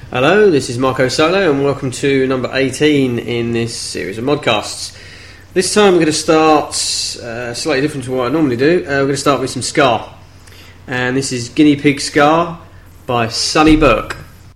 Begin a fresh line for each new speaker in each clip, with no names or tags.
Hello, this is Marco Solo and welcome to number 18 in this series of modcasts. This time we're going to start slightly different to what I normally do. We're going to start with some ska. And this is Guinea Pig Ska by Sonny Burke.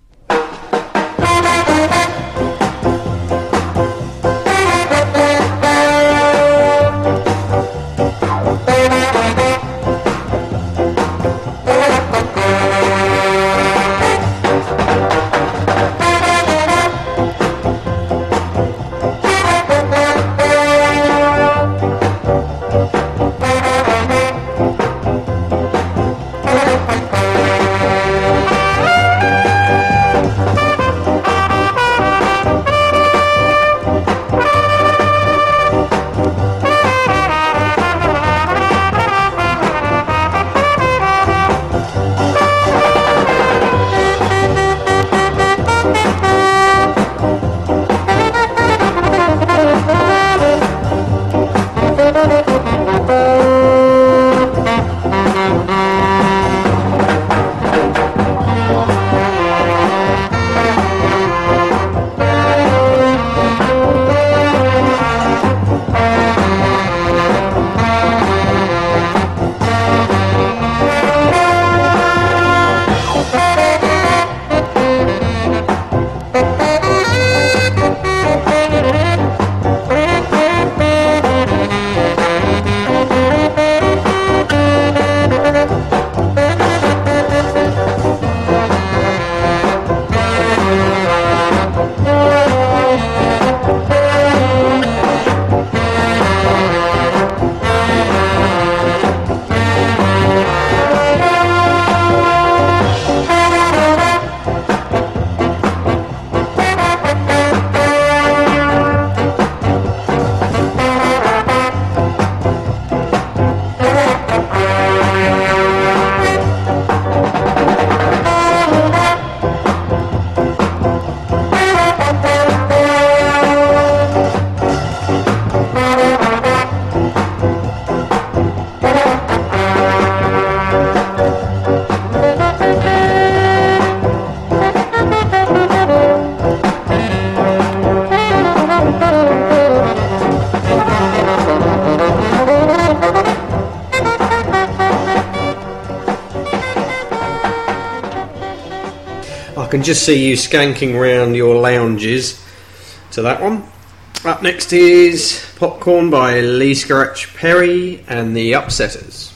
I can just see you skanking round your lounges to that one. Up next is Popcorn by Lee Scratch Perry and the Upsetters.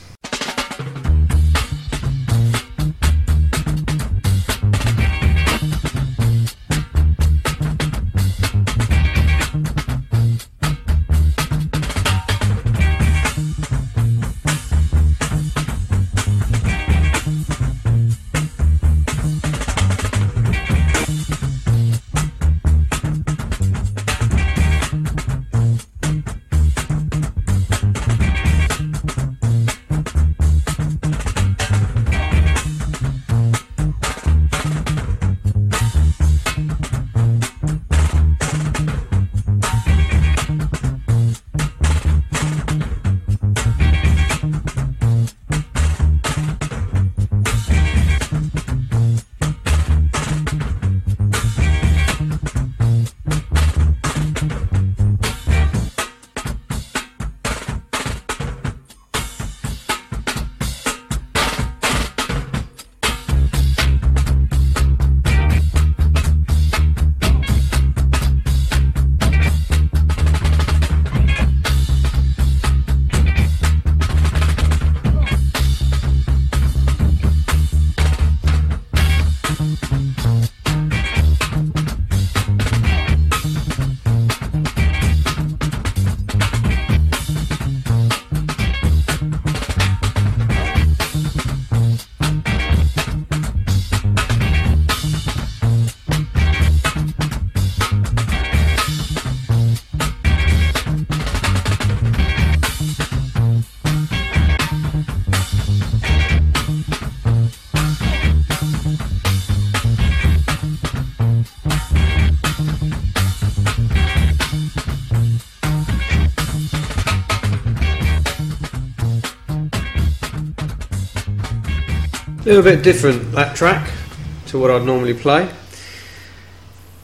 A little bit different, that track, to what I'd normally play.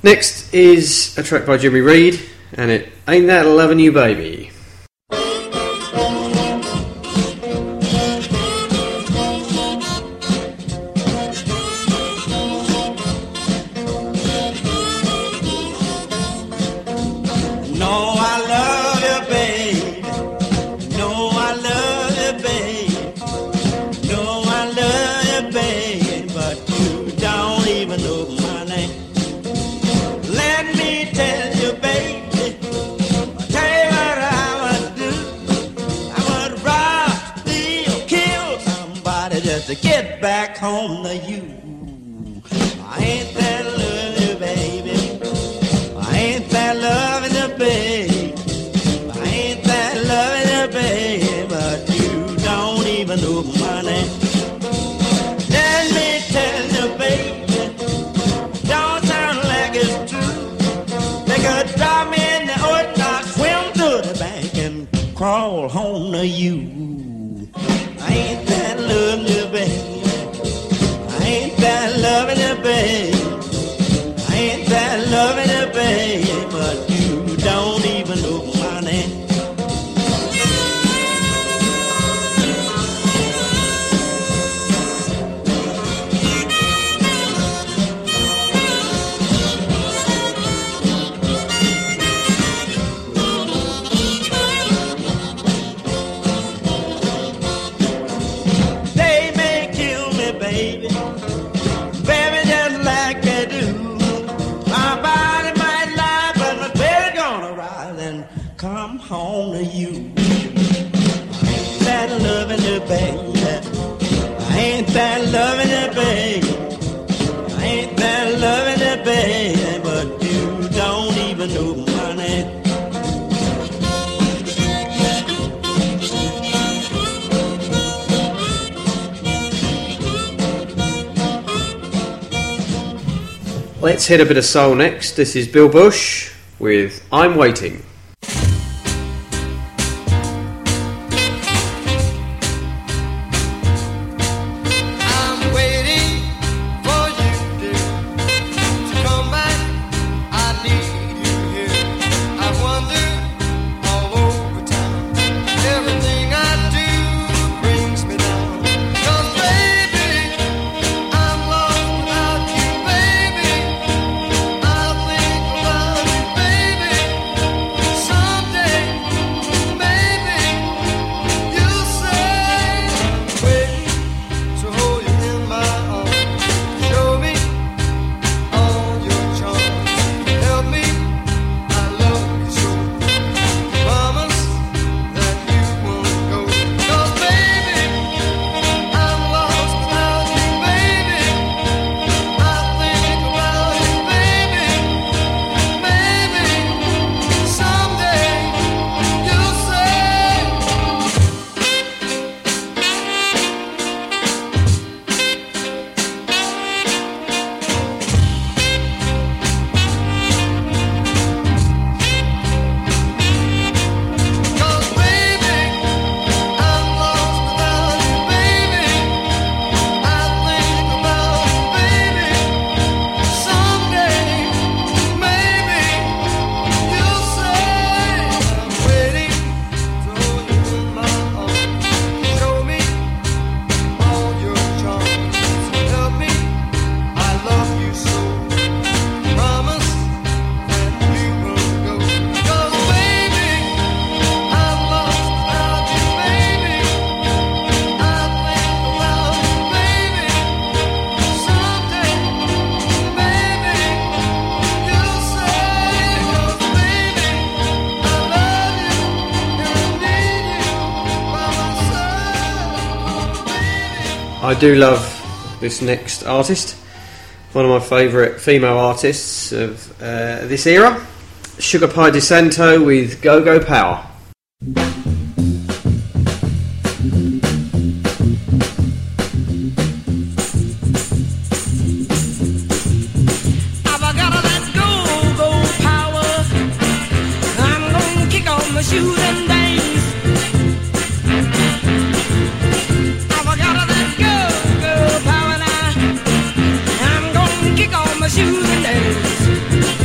Next is a track by Jimmy Reed, and it Ain't That Lovin' You Baby.
To get back home to you. I ain't that loving you, baby. I ain't that loving you, baby. I ain't that loving you, baby. But you don't even know my name. Let me tell you, baby, don't sound like it's true. They could drop me in the ocean, I'll swim to the bank and crawl home to you. I ain't that loving you, baby. I ain't that loving you, baby. I ain't that loving you, baby. But you don't even know my name. Home to you. I ain't that loving you, baby. I ain't that loving you, baby. I ain't that loving you, baby. But you don't even know my name.
Let's hit a bit of soul next. This is Bill Bush with I'm Waiting. I do love this next artist, one of my favourite female artists of this era, Sugar Pie DeSanto with Go Go Power.
Shoes and days.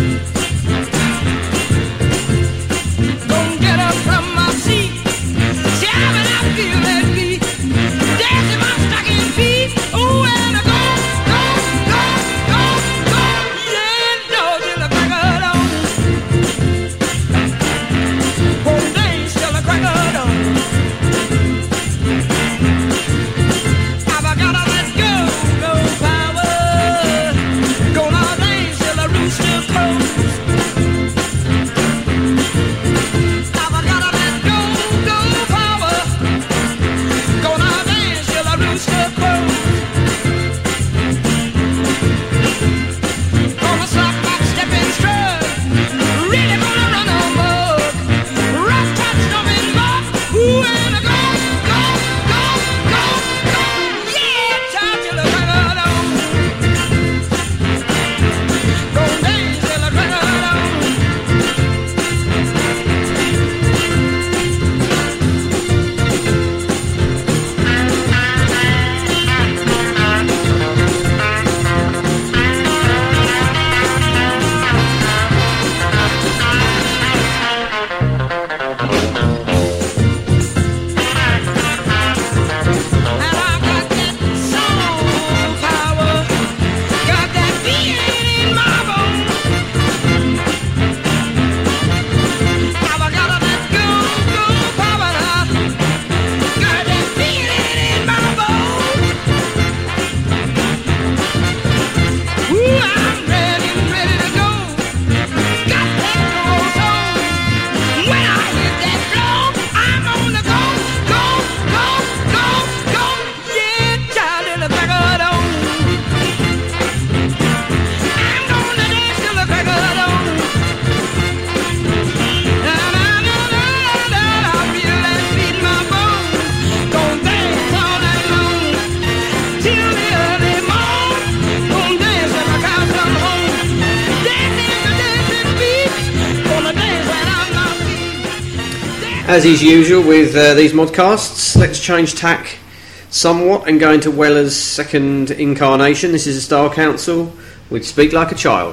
As is usual with these modcasts, let's change tack somewhat and go into Weller's second incarnation. This is a Style Council with Speak Like a Child.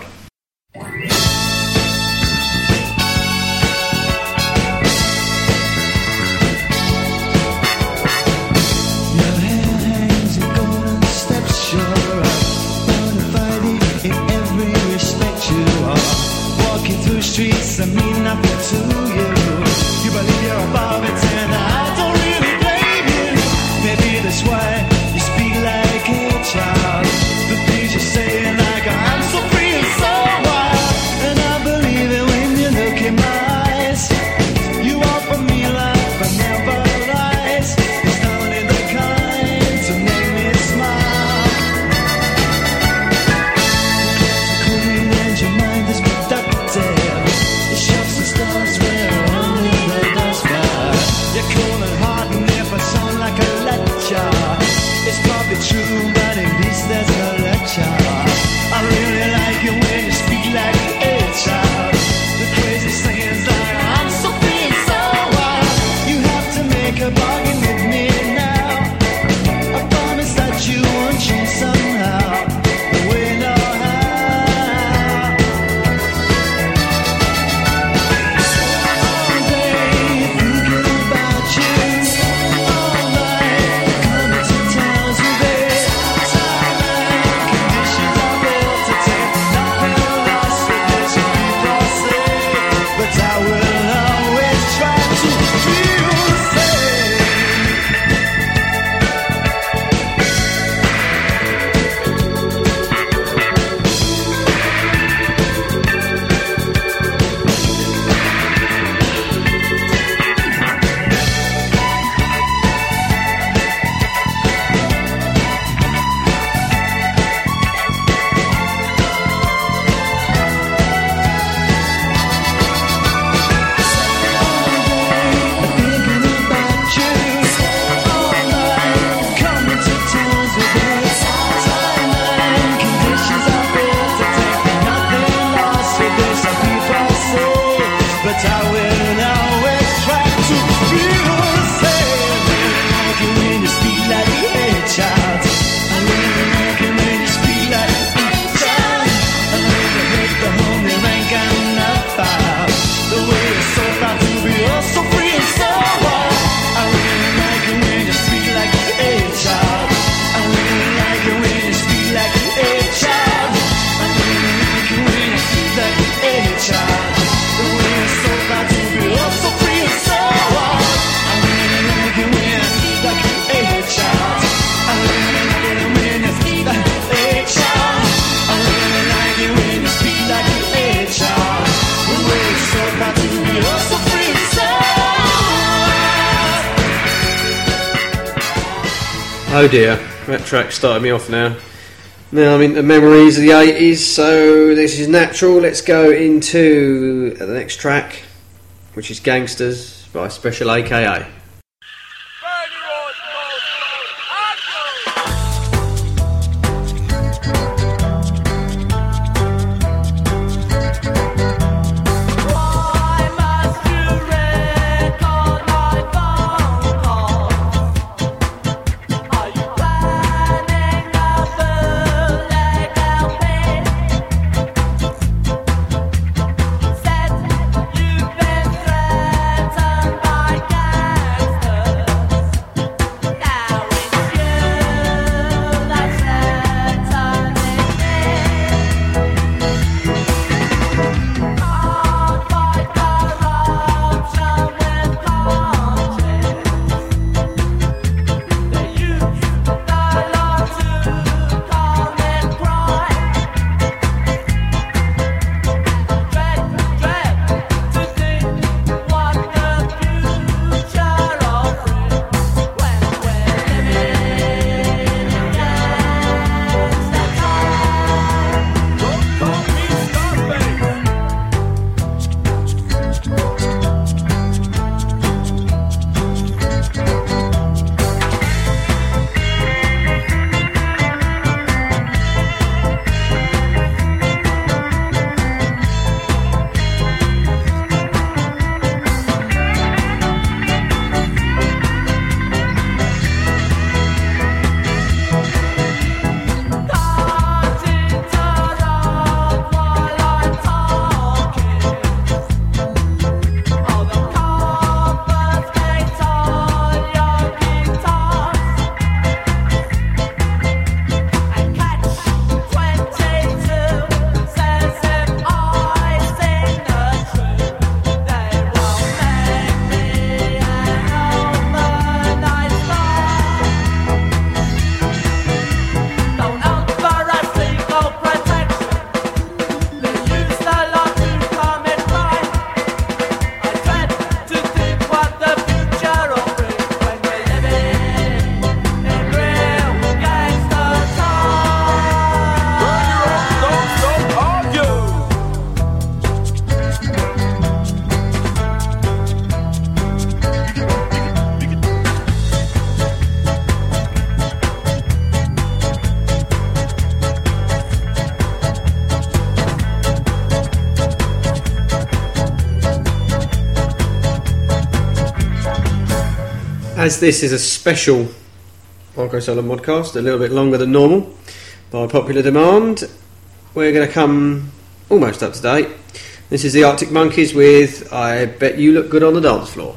Streets that mean nothing to you. You believe you're above it, and I don't really blame you. Maybe that's why you speak like a child. The things you say, like I'm so free and so wild. And I believe it when you look in my eyes. You offer me life, but never lies. It's only the kind to make me smile. Clean and your mind is productive. Stars where only the dust fly. You're cool and hard, and if I sound like a lecture, it's probably true, but at least there's no lecture. I really like it when you speak like a child. The crazy sayings like I'm so free and so wild. You have to make a bargain with me now. I promise that you won't change somehow. We know how.
Oh dear, that track started me off now. Now I'm into memories of the 80s, so this is natural. Let's go into the next track, which is Gangsters by Special AKA.
Said you've been threatened by gangs.
As this is a special Marco Solo modcast, a little bit longer than normal, by popular demand, we're going to come almost up to date. This is the Arctic Monkeys with I Bet You Look Good on the Dance Floor.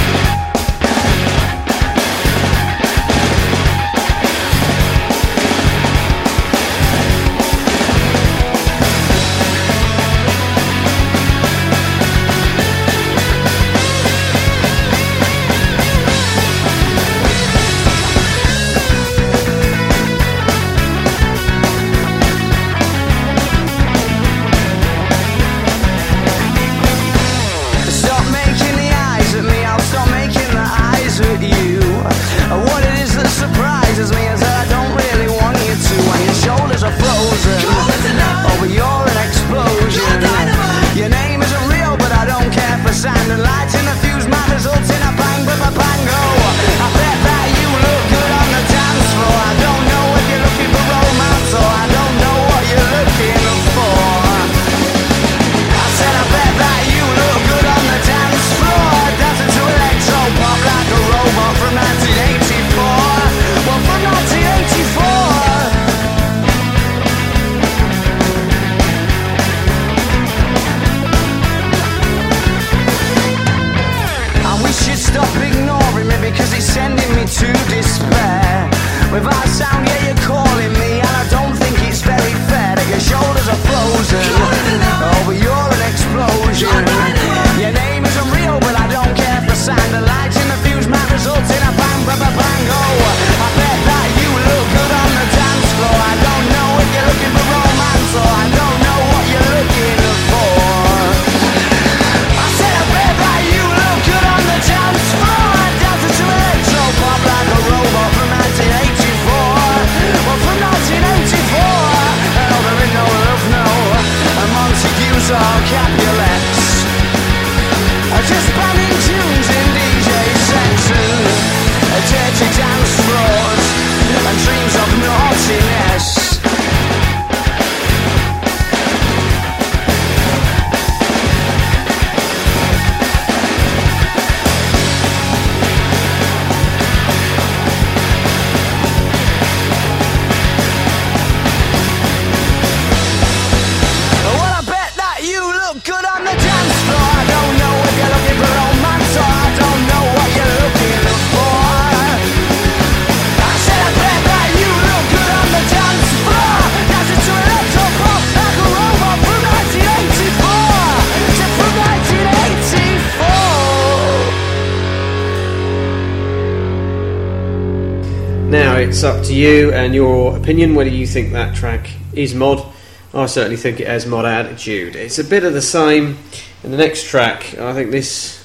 It's up to you and your opinion whether you think that track is mod. I certainly think it has mod attitude. It's a bit of the same in the next track. I think this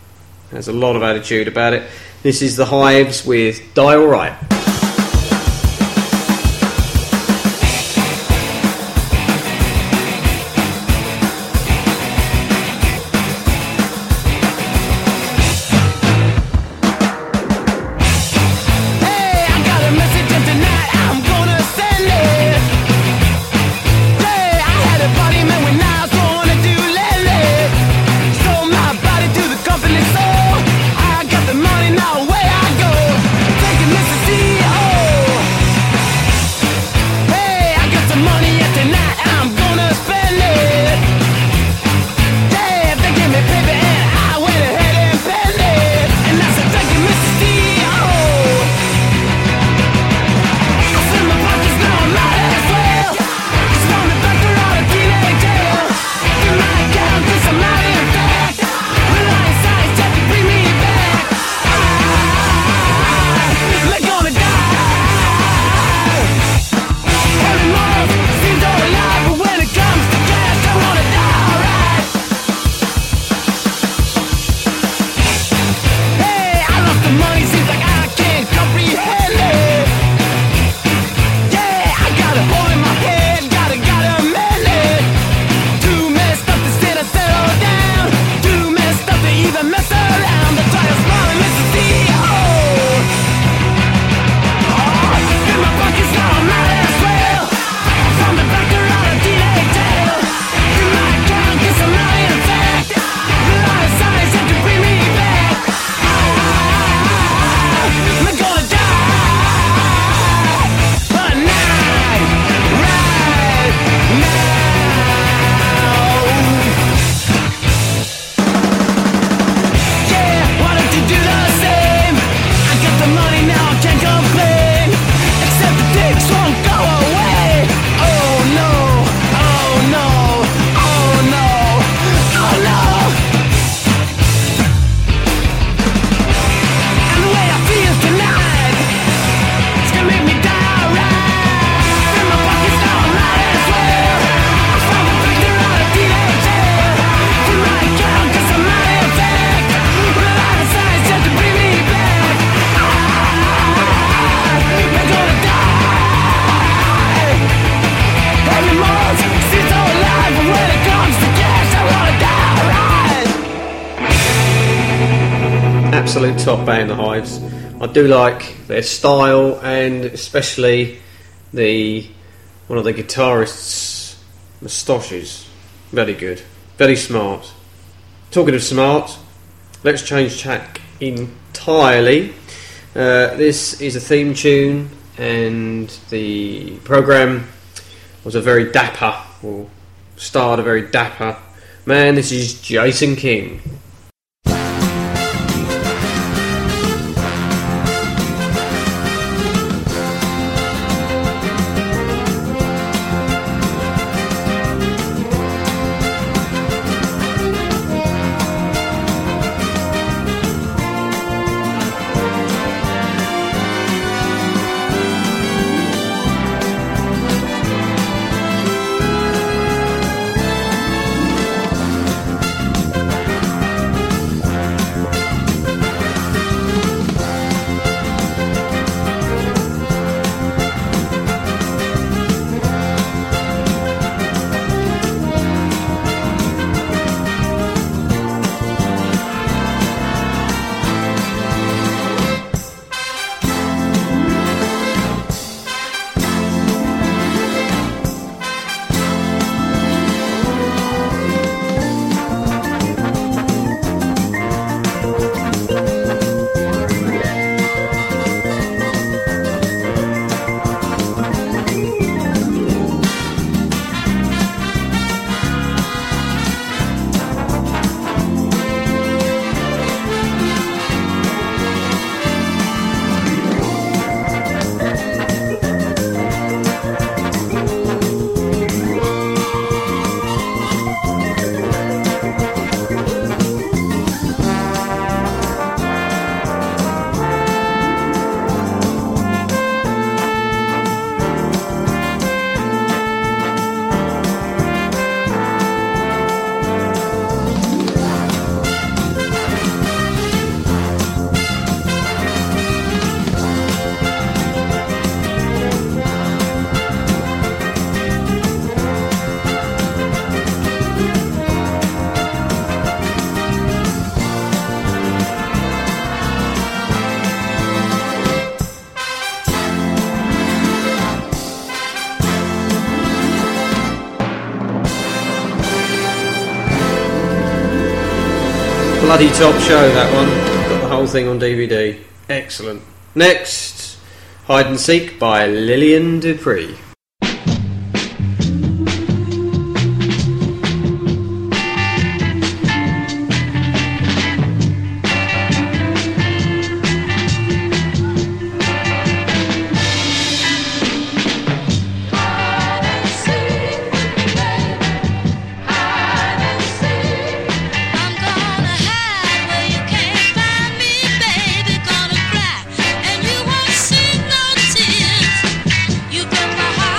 has a lot of attitude about it. This is The Hives with Die Alright.
Mississippi.
absolute top band, the Hives. I do like their style, and especially one of the guitarists' moustaches. Very good, very smart. Talking of smart, let's change track entirely. This is a theme tune, and the programme was a very dapper, or starred a very dapper man. This is Jason King. Bloody top show, that one. Got the whole thing on DVD. Excellent. Next, Hide and Seek by Lillian Dupree.
You got my heart.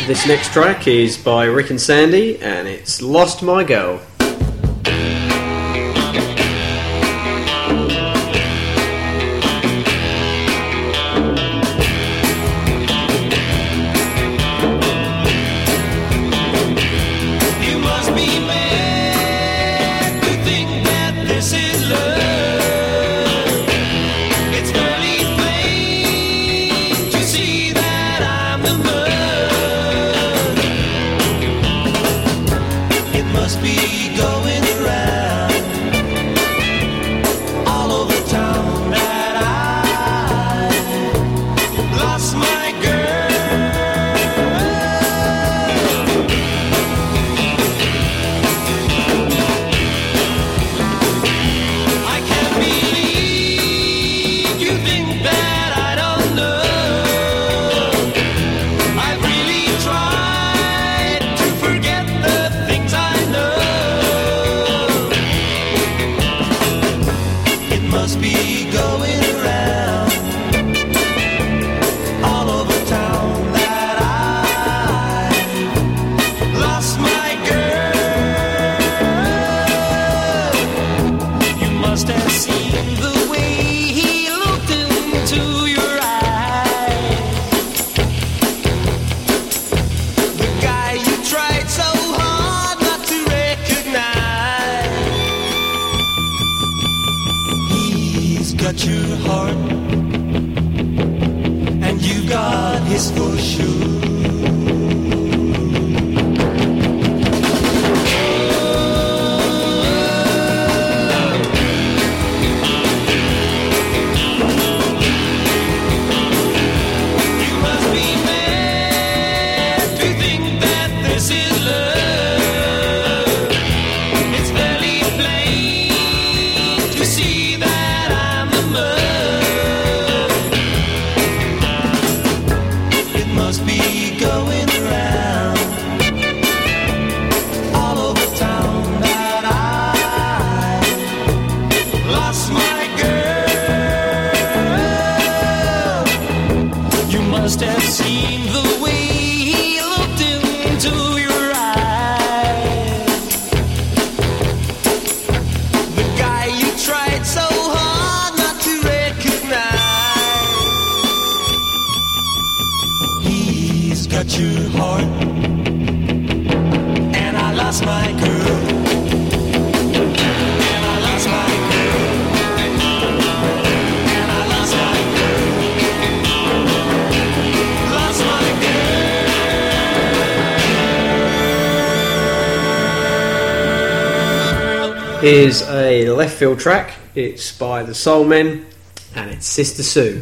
This next track is by Rick and Sandy, and it's Lost My Girl. Is a left field track. It's by the Soul Men, and it's Sister Sue.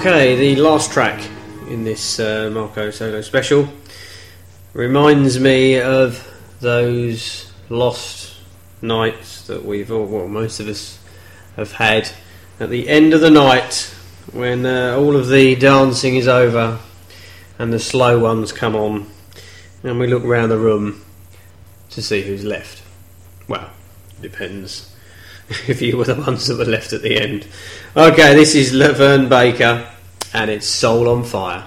Okay, the last track in this Marco Solo special reminds me of those lost nights that we've all, well, most of us have had at the end of the night when all of the dancing is over and the slow ones come on and we look around the room to see who's left. Well, depends if you were the ones that were left at the end. Okay, this is Laverne Baker and it's Soul on Fire.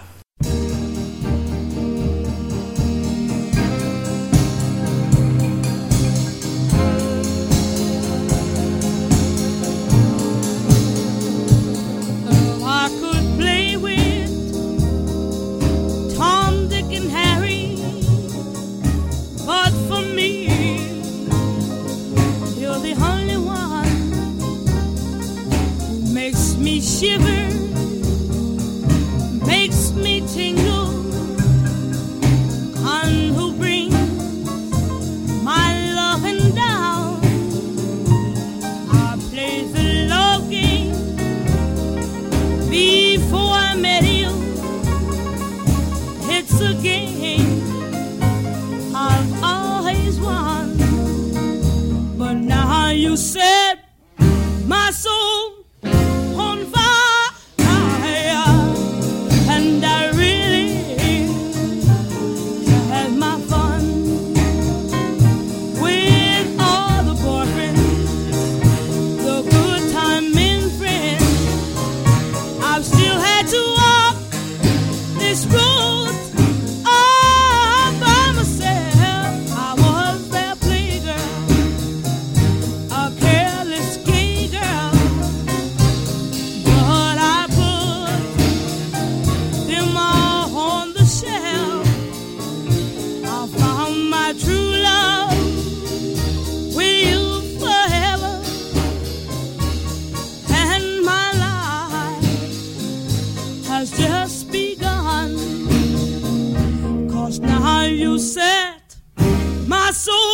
Now you set my soul